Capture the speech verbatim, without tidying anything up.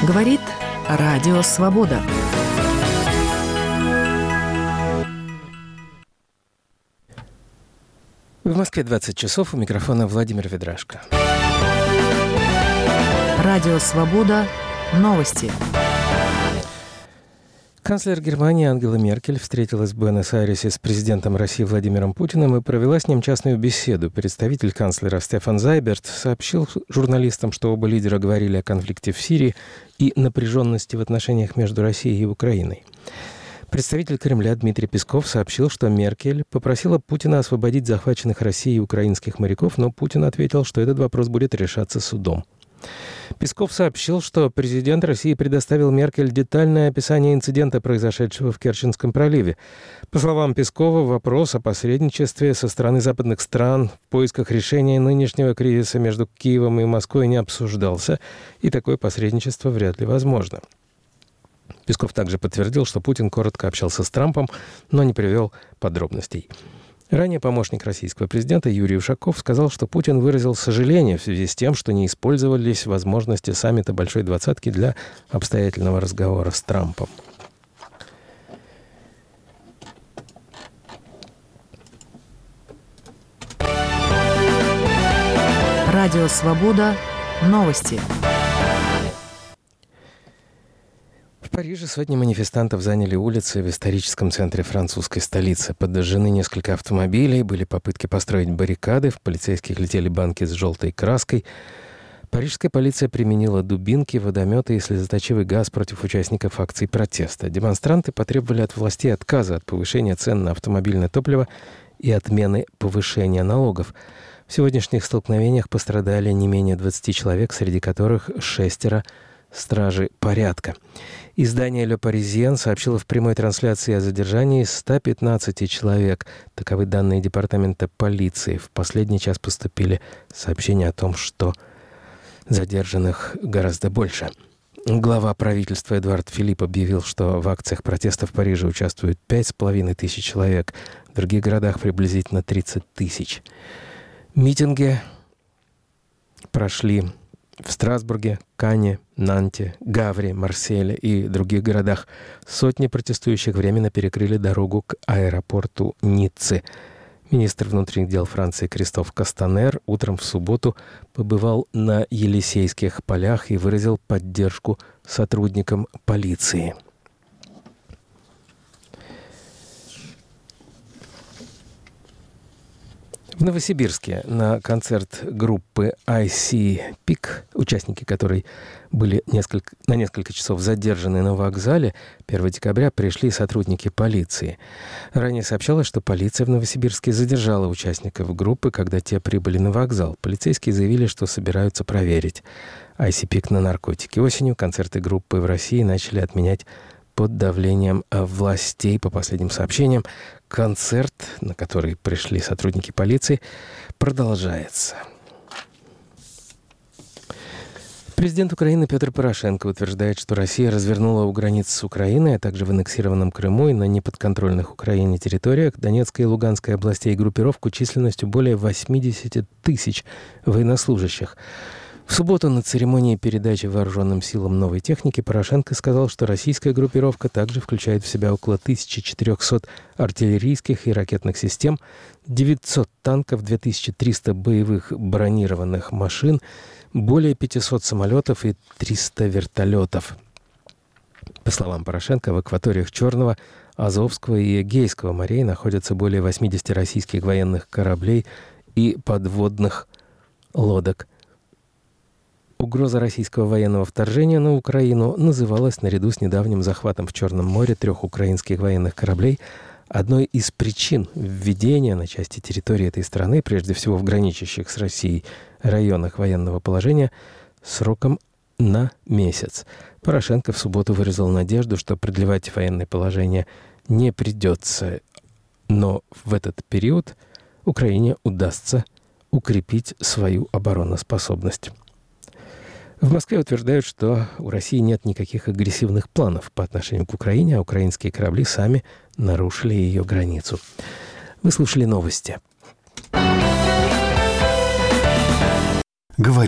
Говорит Радио Свобода. В Москве двадцать часов, у микрофона Владимир Ведрашко. Радио Свобода. Новости. Канцлер Германии Ангела Меркель встретилась в Буэнос-Айресе с президентом России Владимиром Путиным и провела с ним частную беседу. Представитель канцлера Стефан Зайберт сообщил журналистам, что оба лидера говорили о конфликте в Сирии и напряженности в отношениях между Россией и Украиной. Представитель Кремля Дмитрий Песков сообщил, что Меркель попросила Путина освободить захваченных Россией украинских моряков, но Путин ответил, что этот вопрос будет решаться судом. Песков сообщил, что президент России предоставил Меркель детальное описание инцидента, произошедшего в Керченском проливе. По словам Пескова, вопрос о посредничестве со стороны западных стран в поисках решения нынешнего кризиса между Киевом и Москвой не обсуждался, и такое посредничество вряд ли возможно. Песков также подтвердил, что Путин коротко общался с Трампом, но не привел подробностей. Ранее помощник российского президента Юрий Ушаков сказал, что Путин выразил сожаление в связи с тем, что не использовались возможности саммита Большой Двадцатки для обстоятельного разговора с Трампом. Радио Свобода. Новости. В Париже сотни манифестантов заняли улицы в историческом центре французской столицы. Подожжены несколько автомобилей, были попытки построить баррикады, в полицейских летели банки с желтой краской. Парижская полиция применила дубинки, водометы и слезоточивый газ против участников акций протеста. Демонстранты потребовали от властей отказа от повышения цен на автомобильное топливо и отмены повышения налогов. В сегодняшних столкновениях пострадали не менее двадцати человек, среди которых шестеро стражи порядка. Издание «Le Parisien» сообщило в прямой трансляции о задержании ста пятнадцати человек. Таковы данные департамента полиции. В последний час поступили сообщения о том, что задержанных гораздо больше. Глава правительства Эдуард Филипп объявил, что в акциях протеста в Париже участвуют пять с половиной тысяч человек. В других городах приблизительно тридцать тысяч. Митинги прошли в Страсбурге, Канне, Нанте, Гавре, Марселе и других городах. Сотни протестующих временно перекрыли дорогу к аэропорту Ниццы. Министр внутренних дел Франции Кристоф Кастанер утром в субботу побывал на Елисейских полях и выразил поддержку сотрудникам полиции. В Новосибирске на концерт группы ай си Peak, участники которой были несколько, на несколько часов задержаны на вокзале, первого декабря пришли сотрудники полиции. Ранее сообщалось, что полиция в Новосибирске задержала участников группы, когда те прибыли на вокзал. Полицейские заявили, что собираются проверить ай си Peak на наркотики. Осенью концерты группы в России начали отменять под давлением властей. По последним сообщениям, концерт, на который пришли сотрудники полиции, продолжается. Президент Украины Петр Порошенко утверждает, что Россия развернула у границ с Украиной, а также в аннексированном Крыму и на неподконтрольных Украине территориях Донецкой и Луганской областей группировку численностью более восемьдесят тысяч военнослужащих. В субботу на церемонии передачи вооруженным силам новой техники Порошенко сказал, что российская группировка также включает в себя около тысяча четыреста артиллерийских и ракетных систем, девятьсот танков, две тысячи триста боевых бронированных машин, более пятисот самолетов и триста вертолетов. По словам Порошенко, в акваториях Черного, Азовского и Эгейского морей находятся более восьмидесяти российских военных кораблей и подводных лодок. Угроза российского военного вторжения на Украину называлась, наряду с недавним захватом в Черном море трех украинских военных кораблей, одной из причин введения на части территории этой страны, прежде всего в граничащих с Россией районах военного положения, сроком на месяц. Порошенко в субботу выразил надежду, что продлевать военное положение не придется, но в этот период Украине удастся укрепить свою обороноспособность. В Москве утверждают, что у России нет никаких агрессивных планов по отношению к Украине, а украинские корабли сами нарушили ее границу. Вы слушали новости. Говори.